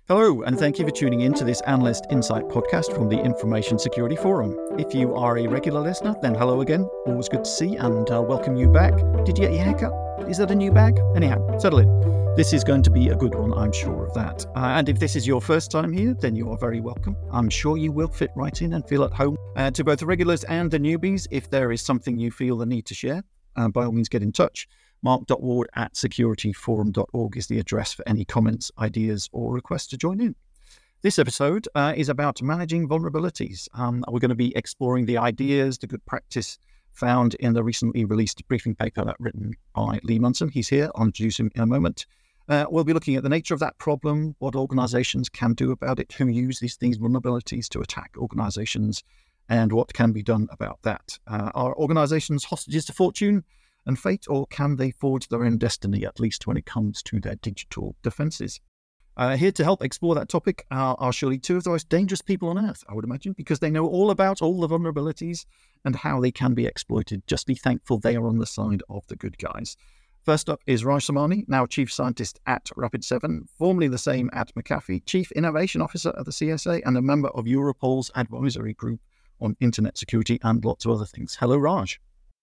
Hello, and thank you for tuning in to this Analyst Insight podcast from the Information Security Forum. If you are a regular listener, then hello again. Always good to see and welcome you back. Did you get your haircut? Is that a new bag? Anyhow, settle in. This is going to be a good one, I'm sure of that. And if this is your first time here, then you are very welcome. I'm sure you will fit right in and feel at home. To both the regulars and the newbies, if there is something you feel the need to share, by all means get in touch. Mark.ward@securityforum.org is the address for any comments, ideas, or requests to join in. This episode is about managing vulnerabilities. We're going to be exploring the ideas, the good practice found in the recently released briefing paper written by Lee Munson. He's here. I'll introduce him in a moment. We'll be looking at the nature of that problem, what organizations can do about it, who use these vulnerabilities to attack organizations, and what can be done about that. Are organizations hostages to fortune and fate, or can they forge their own destiny, at least when it comes to their digital defenses? Here to help explore that topic are surely two of the most dangerous people on earth, I would imagine, because they know all about all the vulnerabilities and how they can be exploited. Just be thankful they are on the side of the good guys. First up is Raj Samani, now Chief Scientist at Rapid7, formerly the same at McAfee, Chief Innovation Officer at the CSA, and a member of Europol's advisory group on internet security and lots of other things. Hello, Raj.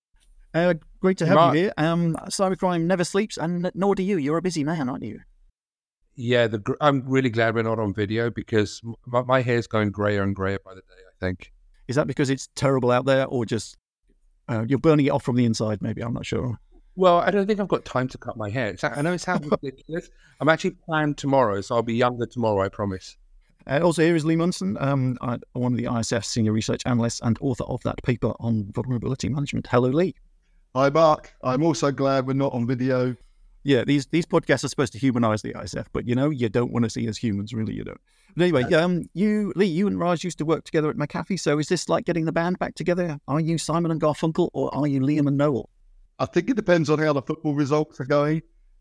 Great to have you here. Cybercrime never sleeps, and nor do you. You're a busy man, aren't you? Yeah, I'm really glad we're not on video because my hair's going grayer and grayer by the day, I think. Is that because it's terrible out there, or just you're burning it off from the inside, maybe? I'm not sure. Well, I don't think I've got time to cut my hair. I know it sounds ridiculous. I'm actually planned tomorrow, so I'll be younger tomorrow, I promise. Also, here is Lee Munson, one of the ISF senior research analysts and author of that paper on vulnerability management. Hello, Lee. Hi, Mark. I'm also glad we're not on video. Yeah, these podcasts are supposed to humanize the ISF, but you don't want to see us humans, really, you don't. But anyway, Lee, you and Raj used to work together at McAfee, so is this like getting the band back together? Are you Simon and Garfunkel, or are you Liam and Noel? I think it depends on how the football results are going.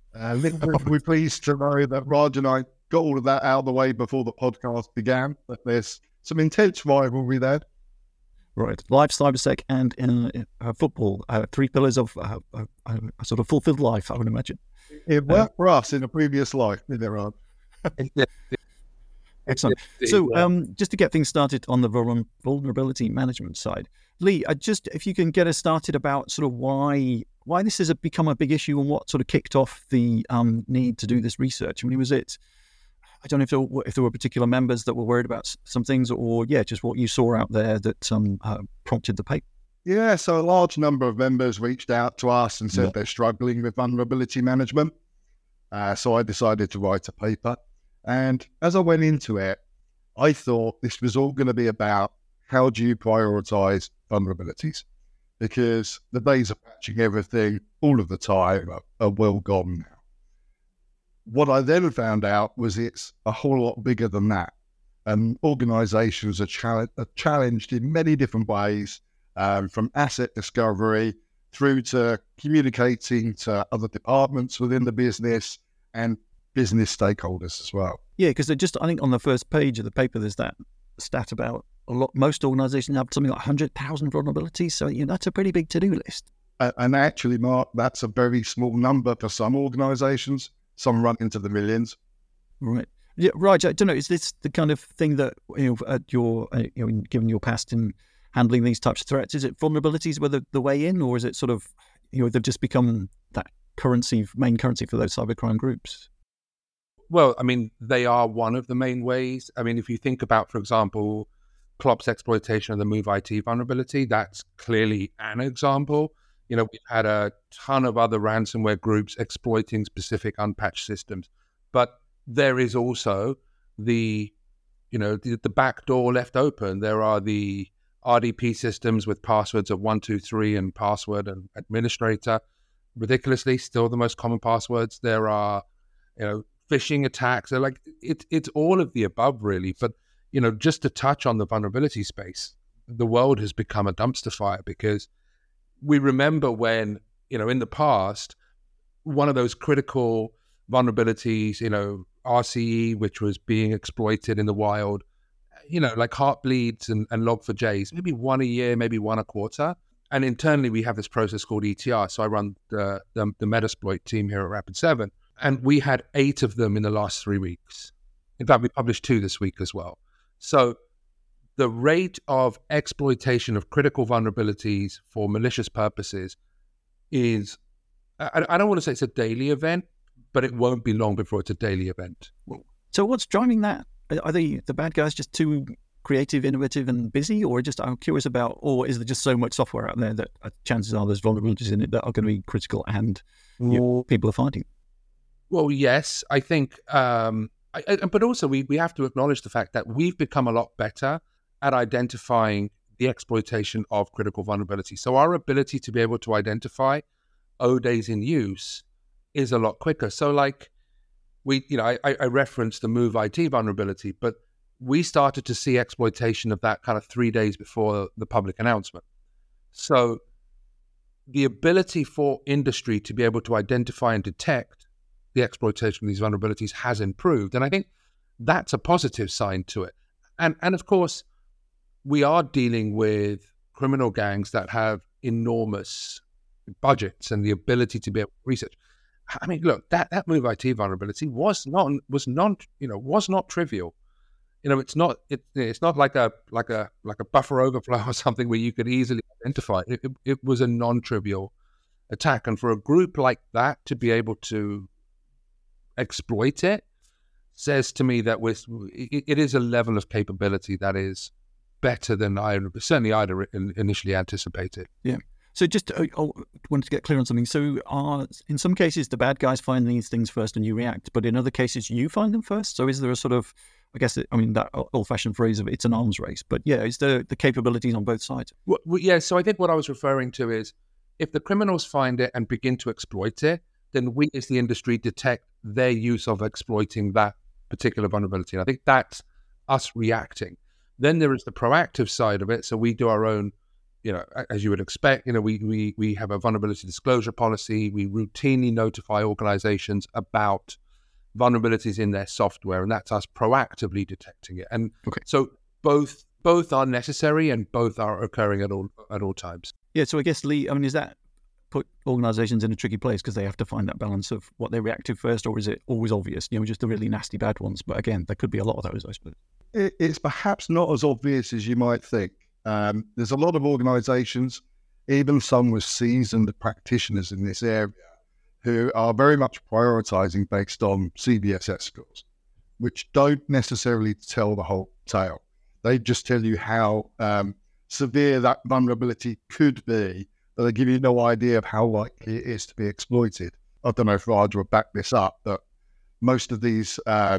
We're pleased to know that Raj and I got all of that out of the way before the podcast began, but there's some intense rivalry there. Right. Life, cybersec, and in football, three pillars of a sort of fulfilled life, I would imagine. It worked for us in a previous life, didn't it, Raj? Excellent. So just to get things started on the vulnerability management side, Lee, if you can get us started about sort of why this has become a big issue and what sort of kicked off the need to do this research. I mean, was it... I don't know if there were particular members that were worried about some things, or just what you saw out there that prompted the paper. Yeah, so a large number of members reached out to us and said they're struggling with vulnerability management. So I decided to write a paper. And as I went into it, I thought this was all going to be about how do you prioritize vulnerabilities? Because the days of patching everything all of the time are well gone now. What I then found out was it's a whole lot bigger than that. And organizations are challenged in many different ways, from asset discovery through to communicating to other departments within the business and business stakeholders as well. Yeah, because I think on the first page of the paper, there's that stat about most organizations have something like 100,000 vulnerabilities. So that's a pretty big to-do list. And actually, Mark, that's a very small number for some organizations. Some run into the millions. Right. Yeah, Raj, I don't know, is this the kind of thing that, given your past in handling these types of threats, is it vulnerabilities were the way in, or is it sort of, they've just become that main currency for those cybercrime groups? Well, I mean, they are one of the main ways. I mean, if you think about, for example, Klopp's exploitation of the MOVE-IT vulnerability, that's clearly an example. We've had a ton of other ransomware groups exploiting specific unpatched systems. But there is also the back door left open. There are the RDP systems with passwords of 123 and password and administrator. Ridiculously, still the most common passwords. There are, phishing attacks. They're it's all of the above, really. But, just to touch on the vulnerability space, the world has become a dumpster fire because we remember when, in the past, one of those critical vulnerabilities, RCE, which was being exploited in the wild, like Heartbleeds and Log4j, maybe one a year, maybe one a quarter. And internally, we have this process called ETR. So I run the Metasploit team here at Rapid7. And we had 8 of them in the last 3 weeks. In fact, we published 2 this week as well. So the rate of exploitation of critical vulnerabilities for malicious purposes is, I don't want to say it's a daily event, but it won't be long before it's a daily event. So what's driving that? Are the bad guys just too creative, innovative, and busy, or I'm curious about, or is there just so much software out there that chances are there's vulnerabilities in it that are going to be critical and people are finding? Well, yes, I think, but also we have to acknowledge the fact that we've become a lot better at identifying the exploitation of critical vulnerabilities. So our ability to be able to identify O days in use is a lot quicker. So like I referenced the Move IT vulnerability, but we started to see exploitation of that kind of 3 days before the public announcement. So the ability for industry to be able to identify and detect the exploitation of these vulnerabilities has improved. And I think that's a positive sign to it. And of course, we are dealing with criminal gangs that have enormous budgets and the ability to be able to research. I mean, look, that Move IT vulnerability was not trivial. It's not like a buffer overflow or something where you could easily identify it. It was a non-trivial attack, and for a group like that to be able to exploit it says to me that it is a level of capability that is better than I'd initially anticipated. Yeah. So just I wanted to get clear on something. So in some cases, the bad guys find these things first and you react, but in other cases, you find them first? So is there a sort of, that old-fashioned phrase of it's an arms race, but yeah, is there the capabilities on both sides? Well, yeah, so I think what I was referring to is if the criminals find it and begin to exploit it, then we as the industry detect their use of exploiting that particular vulnerability. And I think that's us reacting. Then there is the proactive side of it. So we do our own, as you would expect, we have a vulnerability disclosure policy. We routinely notify organizations about vulnerabilities in their software, and that's us proactively detecting it. And so both are necessary and both are occurring at all times. Yeah. So I guess, Lee, does that put organizations in a tricky place because they have to find that balance of what they react to first, or is it always obvious? Just the really nasty bad ones. But again, there could be a lot of those, I suppose. It's perhaps not as obvious as you might think. There's a lot of organizations, even some with seasoned practitioners in this area, who are very much prioritizing based on CVSS scores, which don't necessarily tell the whole tale. They just tell you how severe that vulnerability could be, but they give you no idea of how likely it is to be exploited. I don't know if Raj will back this up, but most of these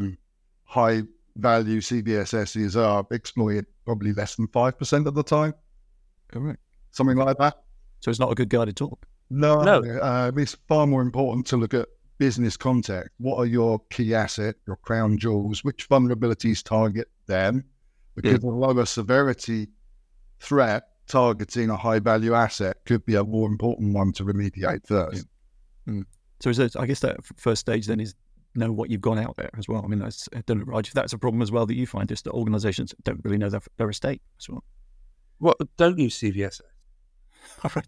high-value CVSSs are exploited probably less than 5% of the time. Correct. Something like that. So it's not a good guide at all. No. It's far more important to look at business context. What are your key asset, your crown jewels? Which vulnerabilities target them? Because a lower severity threat targeting a high value asset could be a more important one to remediate first. Yeah. So I guess that first stage then is know what you've got out there as well. I don't know, Raj, if that's a problem as well that you find, just that organizations don't really know their estate as well. Well, don't use CVSS. All right.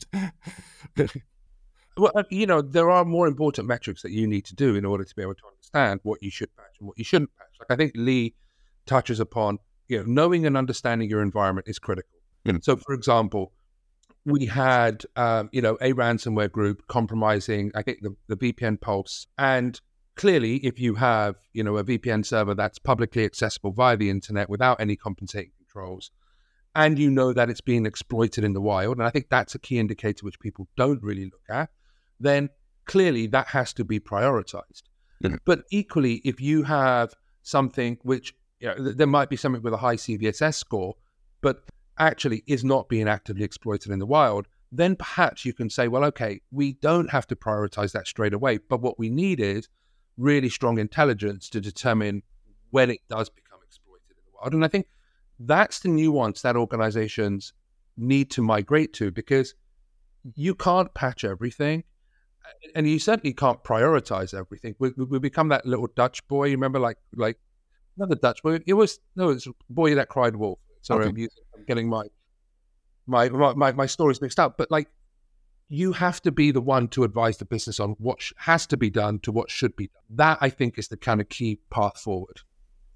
Well, there are more important metrics that you need to do in order to be able to understand what you should patch and what you shouldn't patch. Like I think Lee touches upon, knowing and understanding your environment is critical. So, for example, we had, a ransomware group compromising, I think, the VPN Pulse. And clearly, if you have, a VPN server that's publicly accessible via the internet without any compensating controls, and that it's being exploited in the wild, and I think that's a key indicator which people don't really look at, then clearly that has to be prioritized. But equally, if you have something which, there might be something with a high CVSS score, but actually is not being actively exploited in the wild, then perhaps you can say, well, okay, we don't have to prioritize that straight away, but what we need is really strong intelligence to determine when it does become exploited in the wild. And I think that's the nuance that organizations need to migrate to, because you can't patch everything and you certainly can't prioritize everything. We become that little Dutch boy. You remember, like not the Dutch boy. It was Boy That Cried Wolf. Sorry, okay. I'm getting my stories mixed up. But you have to be the one to advise the business on what has to be done to what should be done. That, I think, is the kind of key path forward.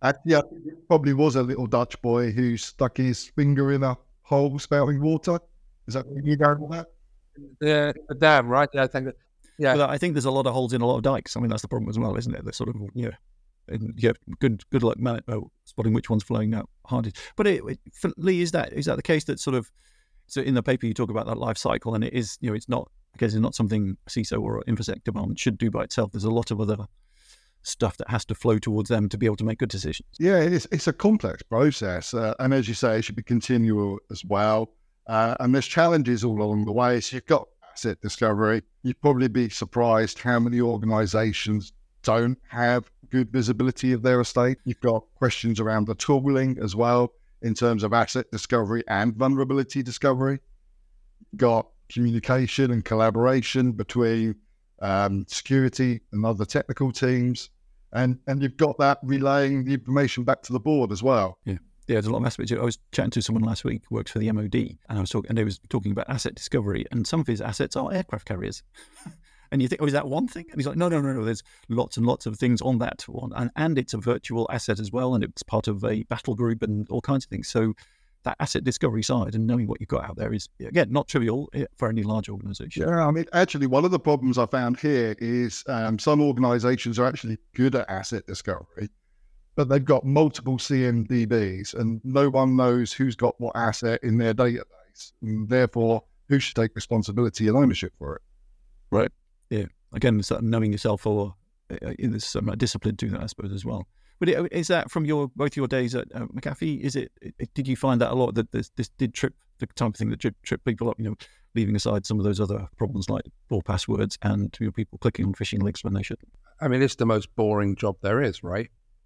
Actually, I think it probably was a little Dutch boy who stuck his finger in a hole spouting water. Is that where you go with that? Yeah, the dam, right? Yeah, I think. Yeah, But I think there's a lot of holes in a lot of dikes. I mean, that's the problem as well, isn't it? The sort of, and good luck spotting which one's flowing out hardest. But for Lee, is that the case that sort of, so in the paper you talk about that life cycle, and it is, it's not, because it's not something a CISO or an InfoSec department should do by itself. There's a lot of other stuff that has to flow towards them to be able to make good decisions. Yeah, it's a complex process. And as you say, it should be continual as well. And there's challenges all along the way. So you've got asset discovery. You'd probably be surprised how many organizations don't have good visibility of their estate. You've got questions around the tooling as well in terms of asset discovery and vulnerability discovery. You've got communication and collaboration between security and other technical teams. And you've got that relaying the information back to the board as well. Yeah, there's a lot of aspects. I was chatting to someone last week who works for the MOD, and they was talking about asset discovery, and some of his assets are aircraft carriers. And you think, is that one thing? And he's like, no. There's lots and lots of things on that one, and it's a virtual asset as well, and it's part of a battle group and all kinds of things. So that asset discovery side and knowing what you've got out there is, again, not trivial for any large organisation. Yeah, I mean, actually, one of the problems I found here is some organisations are actually good at asset discovery, but they've got multiple CMDBs and no one knows who's got what asset in their database, and therefore who should take responsibility and ownership for it. Right. Yeah. Again, it's knowing yourself, or there's some discipline to that, I suppose, as well. But is that from both your days at McAfee? Did you find that a lot, that this did trip, the type of thing that trip people up, leaving aside some of those other problems like poor passwords and people clicking on phishing links when they shouldn't? I mean, it's the most boring job there is, right?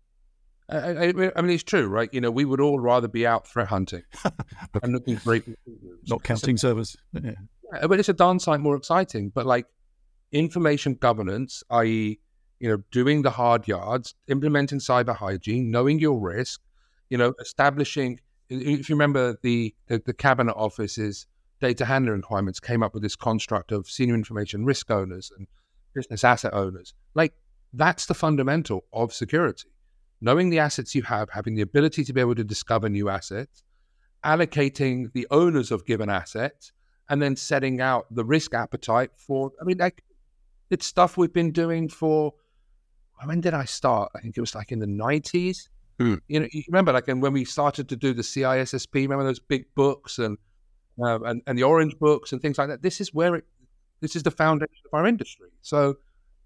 I mean, it's true, right? We would all rather be out threat hunting and looking for not counting servers. Yeah. But it's a darn sight more exciting. But like information governance, i.e., doing the hard yards, implementing cyber hygiene, knowing your risk, establishing. If you remember, the Cabinet Office's data handling requirements came up with this construct of senior information risk owners and business asset owners. Like, that's the fundamental of security. Knowing the assets you have, having the ability to be able to discover new assets, allocating the owners of given assets, and then setting out the risk appetite for. I mean, like, it's stuff we've been doing for. When did I start? I think it was like in the 90s. You remember, like, and when we started to do the CISSP, remember those big books and the orange books and things like that. This is the foundation of our industry. So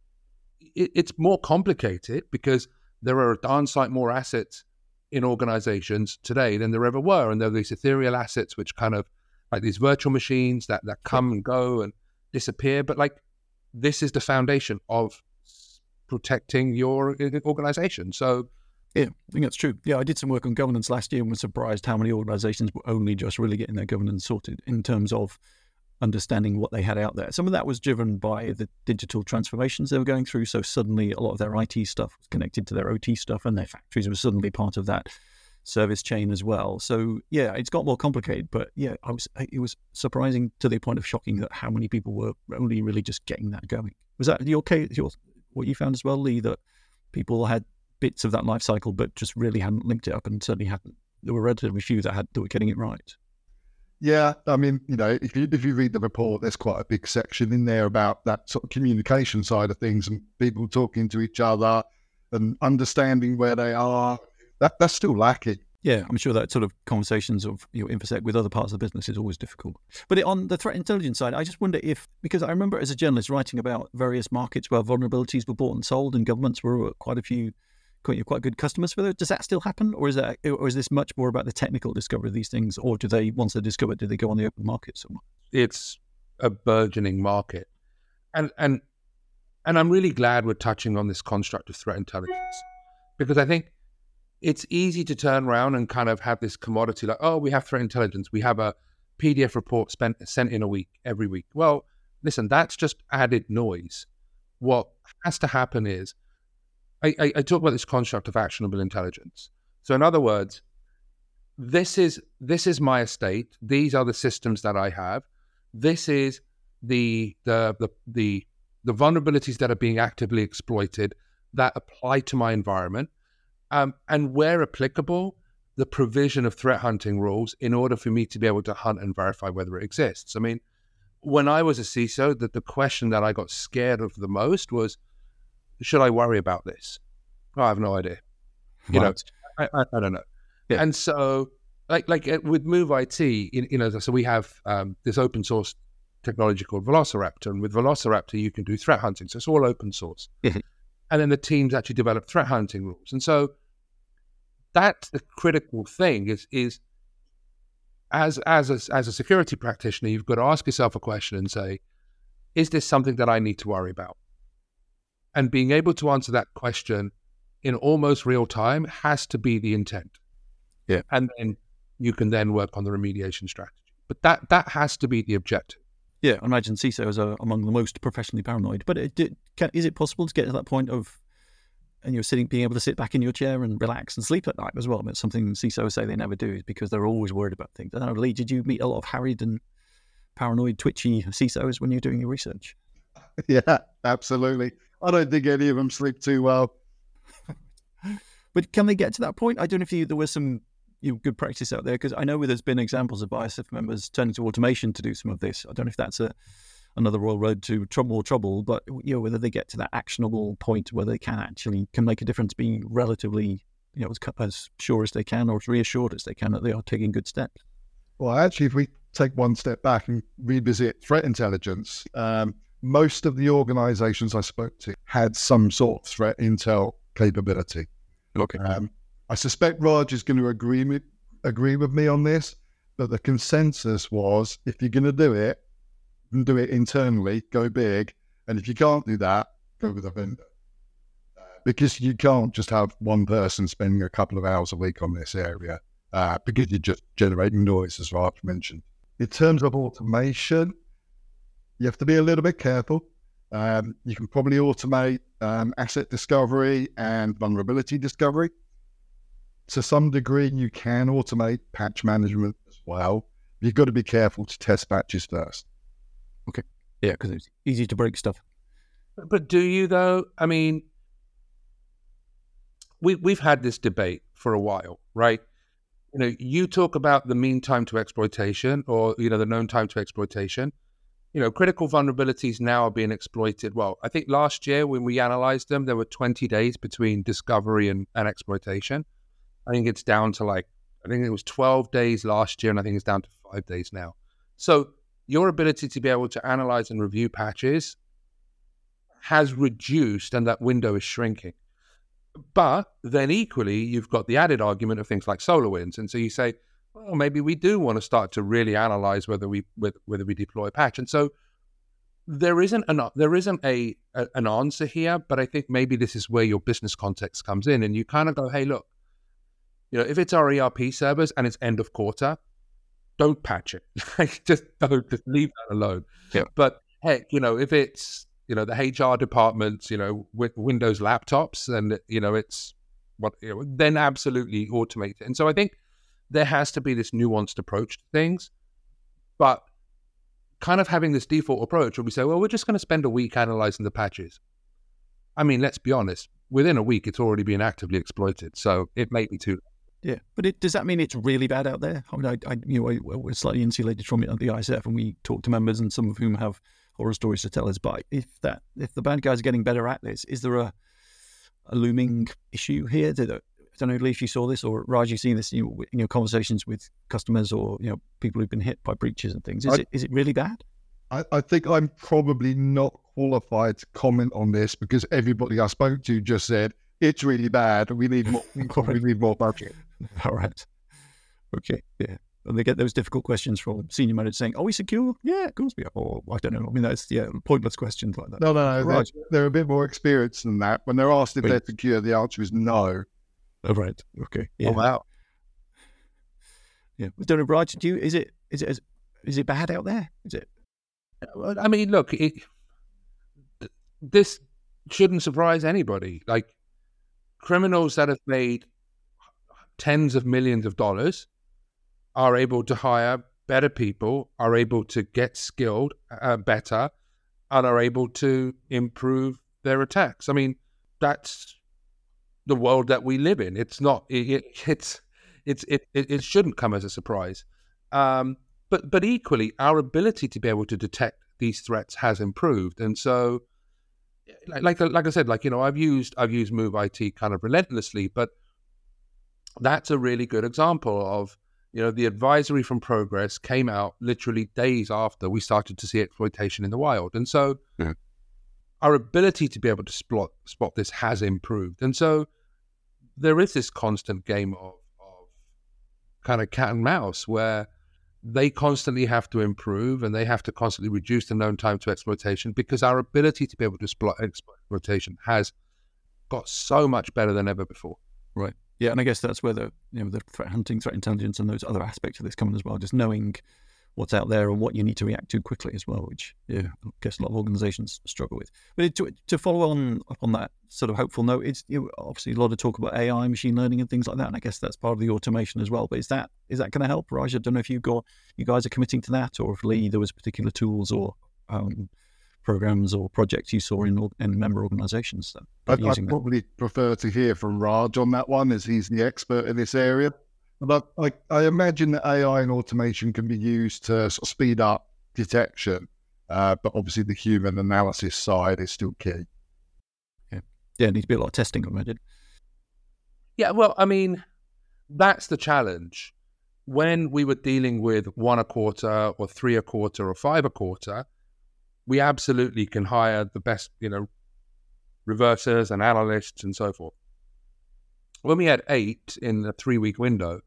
it's more complicated because there are a darn sight more assets in organizations today than there ever were. And there are these ethereal assets, which kind of like these virtual machines that come and go and disappear. But like, this is the foundation of protecting your organization. So yeah, I think that's true. Yeah, I did some work on governance last year and was surprised how many organizations were only just really getting their governance sorted in terms of understanding what they had out there. Some of that was driven by the digital transformations they were going through. So suddenly a lot of their IT stuff was connected to their OT stuff, and their factories were suddenly part of that service chain as well. So yeah, it's got more complicated, but yeah, it was surprising to the point of shocking that how many people were only really just getting that going. Was that what you found as well, Lee, that people had bits of that life cycle but just really hadn't linked it up, and certainly hadn't? There were relatively few that were getting it right. Yeah, I mean, if you read the report, there's quite a big section in there about that sort of communication side of things and people talking to each other and understanding where they are. That's still lacking. Yeah, I'm sure that sort of conversations of InfoSec with other parts of the business is always difficult. But on the threat intelligence side, I just wonder because I remember as a journalist writing about various markets where vulnerabilities were bought and sold, and governments were quite good customers for those. Does that still happen, or is this much more about the technical discovery of these things, or once they're discovered, do they go on the open market somewhere? It's a burgeoning market, and I'm really glad we're touching on this construct of threat intelligence, because I think it's easy to turn around and kind of have this commodity like, oh, we have threat intelligence, we have a PDF report sent in every week. Well, listen, that's just added noise. What has to happen is, I talk about this construct of actionable intelligence. So in other words, this is my estate. These are the systems that I have. This is the vulnerabilities that are being actively exploited that apply to my environment. And where applicable, the provision of threat hunting rules in order for me to be able to hunt and verify whether it exists. I mean, when I was a CISO, the question that I got scared of the most was, should I worry about this? Oh, I have no idea. You know, I don't know. Yeah. And so, like with Move IT, so we have this open source technology called Velociraptor, and with Velociraptor you can do threat hunting. So it's all open source. Mm-hmm. And then the teams actually develop threat hunting rules. And so that's the critical thing is as a security practitioner, you've got to ask yourself a question and say, is this something that I need to worry about? And being able to answer that question in almost real time has to be the intent. Yeah. And then you can then work on the remediation strategy. But that has to be the objective. Yeah, I imagine CISOs are among the most professionally paranoid. But is it possible to get to that point of, and you're being able to sit back in your chair and relax and sleep at night as well? It's something CISOs say they never do, is because they're always worried about things. I don't know, Lee, did you meet a lot of harried and paranoid, twitchy CISOs when you're doing your research? Yeah, absolutely. I don't think any of them sleep too well. But can they get to that point? I don't know if there was some good practice out there, because I know there's been examples of ISF members turning to automation to do some of this. I don't know if that's another royal road to more trouble, but whether they get to that actionable point where they can make a difference, being relatively as sure as they can, or as reassured as they can that they are taking good steps. Well, actually, if we take one step back and revisit threat intelligence, most of the organizations I spoke to had some sort of threat intel capability. Okay. I suspect Raj is going to agree with me on this, but the consensus was, if you're going to do it internally, go big, and if you can't do that, go with a vendor. Because you can't just have one person spending a couple of hours a week on this area, because you're just generating noise, as Raj mentioned. In terms of automation, you have to be a little bit careful. You can probably automate asset discovery and vulnerability discovery. To some degree, you can automate patch management as well. You've got to be careful to test patches first. Okay. Yeah, because it's easy to break stuff. But do you, though? I mean, we've had this debate for a while, right? You talk about the mean time to exploitation, or the known time to exploitation. Critical vulnerabilities now are being exploited. Well, I think last year when we analyzed them, there were 20 days between discovery and exploitation. I think it's down to I think it was 12 days last year, and I think it's down to 5 days now. So your ability to be able to analyze and review patches has reduced, and that window is shrinking. But then equally, you've got the added argument of things like SolarWinds. And so you say, well, maybe we do want to start to really analyze whether we deploy a patch. And so there isn't an answer here, but I think maybe this is where your business context comes in, and you kind of go, hey, look, if it's our ERP servers and it's end of quarter, don't patch it. just leave that alone. Yeah. But heck, if it's the HR departments, with Windows laptops, and it's then absolutely automate it. And so I think there has to be this nuanced approach to things, but kind of having this default approach where we say, well, we're just going to spend a week analyzing the patches. I mean, let's be honest, within a week, it's already being actively exploited. So it may be too. Yeah, but does that mean it's really bad out there? I mean, we're slightly insulated from it at the ISF, and we talk to members, and some of whom have horror stories to tell us. But if the bad guys are getting better at this, is there a looming issue here? I don't know, Lee, if you saw this, or Raj, you've seen this in your conversations with customers or people who've been hit by breaches and things. Is it really bad? I think I'm probably not qualified to comment on this, because everybody I spoke to just said it's really bad. We need more. We need more budget. All right. Okay. Yeah. And they get those difficult questions from senior managers saying, "Are we secure?" Yeah, of course we are. Or I don't know. I mean, that's pointless questions like that. No. Right. They're a bit more experienced than that. When they're asked if they're secure, the answer is no. Oh, right. Okay. Yeah. Oh, wow. Yeah. I don't know, Raj, is it bad out there? Is it? I mean, look, this shouldn't surprise anybody. Like, criminals that have made tens of millions of dollars are able to hire better people, are able to get skilled better, and are able to improve their attacks. I mean, that's the world that we live in. It's not. It shouldn't come as a surprise. But equally, our ability to be able to detect these threats has improved, and so, like I said, I've used MOVE-IT kind of relentlessly, but that's a really good example of, the advisory from Progress came out literally days after we started to see exploitation in the wild, and so our ability to be able to spot this has improved, and so there is this constant game of kind of cat and mouse where they constantly have to improve and they have to constantly reduce the known time to exploitation, because our ability to be able to exploit exploitation has got so much better than ever before. Right. Yeah, and I guess that's where the threat hunting, threat intelligence, and those other aspects of this come in as well. Just knowing what's out there and what you need to react to quickly as well, which I guess a lot of organisations struggle with. But to follow on that sort of hopeful note, it's obviously a lot of talk about AI, machine learning, and things like that, and I guess that's part of the automation as well. But is that going to help, Raj? I don't know if you guys are committing to that, or if Lee, there was particular tools or programs or projects you saw in member organisations that I'd probably prefer to hear from Raj on that one, as he's the expert in this area. But I imagine that AI and automation can be used to sort of speed up detection, but obviously the human analysis side is still key. Yeah, it needs to be a lot of testing, I imagine. Yeah, well, I mean, that's the challenge. When we were dealing with 1 a quarter or 3 a quarter or 5 a quarter, we absolutely can hire the best, reversers and analysts and so forth. When we had 8 in a 3-week window,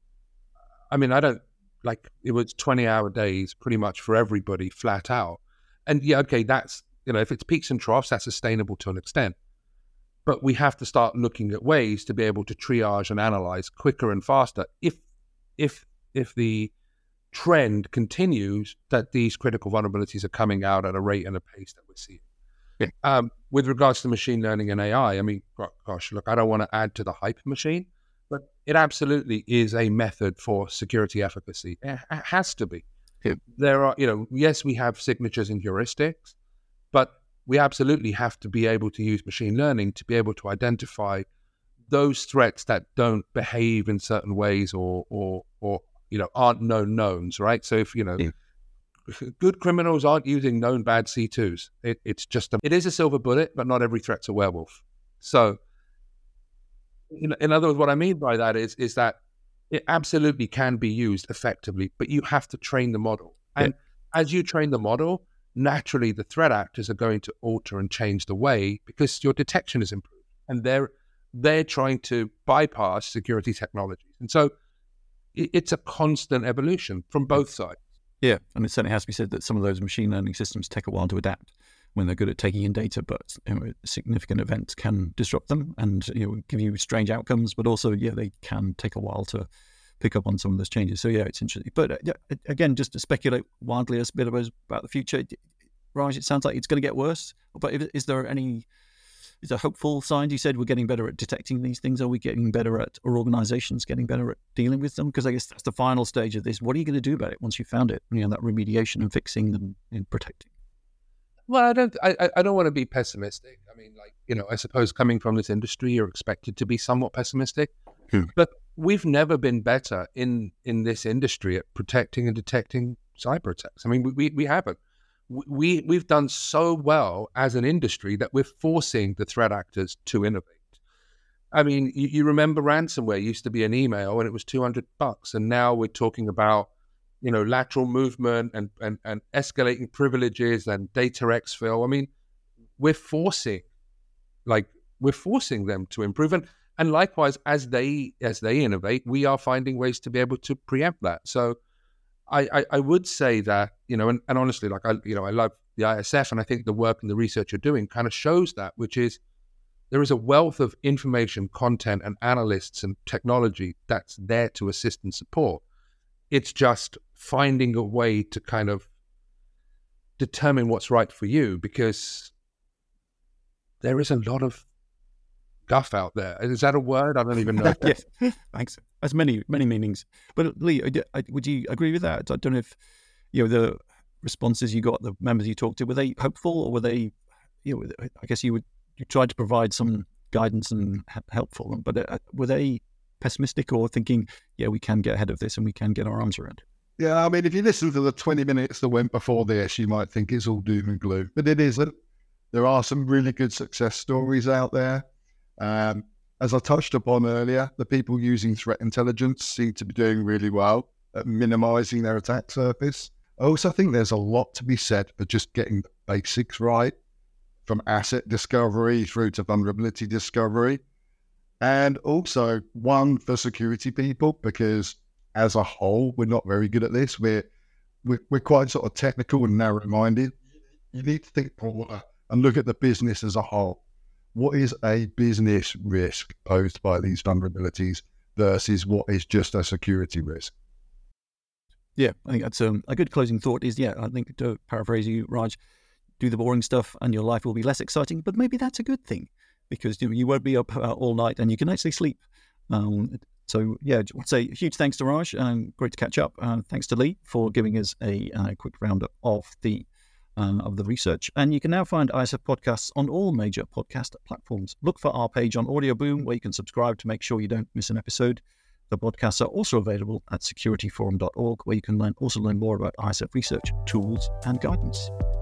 I mean, it was 20-hour days pretty much for everybody flat out. And yeah, okay, that's, if it's peaks and troughs, that's sustainable to an extent. But we have to start looking at ways to be able to triage and analyze quicker and faster if the trend continues that these critical vulnerabilities are coming out at a rate and a pace that we're seeing. Yeah. With regards to machine learning and AI, I mean, gosh, look, I don't want to add to the hype machine, but it absolutely is a method for security efficacy. It has to be. Yeah. There are, yes, we have signatures and heuristics, but we absolutely have to be able to use machine learning to be able to identify those threats that don't behave in certain ways or aren't known knowns, right? So if, good criminals aren't using known bad C2s. It is a silver bullet, but not every threat's a werewolf. So, in other words, what I mean by that is that it absolutely can be used effectively, but you have to train the model. And as you train the model, naturally the threat actors are going to alter and change the way, because your detection is improved. And they're trying to bypass security technologies. And so it's a constant evolution from both sides. Yeah, and it certainly has to be said that some of those machine learning systems take a while to adapt when they're good at taking in data, but significant events can disrupt them and give you strange outcomes, but also, they can take a while to pick up on some of those changes. So, it's interesting. But again, just to speculate wildly a bit about the future, Raj, it sounds like it's going to get worse, but is there hopeful signs? You said we're getting better at detecting these things. Are we getting better at, or organizations getting better at dealing with them? Because I guess that's the final stage of this. What are you going to do about it once you found it? That remediation and fixing them and protecting. Well, I don't want to be pessimistic. I mean, I suppose coming from this industry, you're expected to be somewhat pessimistic. But we've never been better in this industry at protecting and detecting cyber attacks. I mean, we haven't. We've done so well as an industry that we're forcing the threat actors to innovate. I mean, you remember ransomware used to be an email and it was $200, and now we're talking about lateral movement and escalating privileges and data exfil. I mean, we're forcing them to improve, and likewise as they innovate, we are finding ways to be able to preempt that. So I would say that, and honestly, I love the ISF, and I think the work and the research you're doing kind of shows that, which is there is a wealth of information, content, and analysts and technology that's there to assist and support. It's just finding a way to kind of determine what's right for you, because there is a lot of guff out there. Is that a word? I don't even know. Yes, thanks. Has many meanings. But Lee, would you agree with that? I don't know if the responses you got, the members you talked to, were they hopeful, or were they? I guess you tried to provide some guidance and help for them. But were they pessimistic or thinking, yeah, we can get ahead of this and we can get our arms around it? Yeah, I mean, if you listen to the 20 minutes that went before this, you might think it's all doom and gloom, but it isn't. There are some really good success stories out there. As I touched upon earlier, the people using threat intelligence seem to be doing really well at minimizing their attack surface. I also think there's a lot to be said for just getting the basics right, from asset discovery through to vulnerability discovery. And also one for security people, because as a whole, we're not very good at this. We're quite sort of technical and narrow-minded. You need to think broader and look at the business as a whole. What is a business risk posed by these vulnerabilities versus what is just a security risk? Yeah, I think that's a good closing thought is, I think, to paraphrase you, Raj, do the boring stuff and your life will be less exciting, but maybe that's a good thing because you won't be up all night and you can actually sleep. So, I'd say huge thanks to Raj. Great to catch up. Thanks to Lee for giving us a quick roundup of the research. And you can now find ISF podcasts on all major podcast platforms. Look for our page on Audio Boom where you can subscribe to make sure you don't miss an episode. The podcasts are also available at securityforum.org where you can also learn more about ISF research, tools and guidance.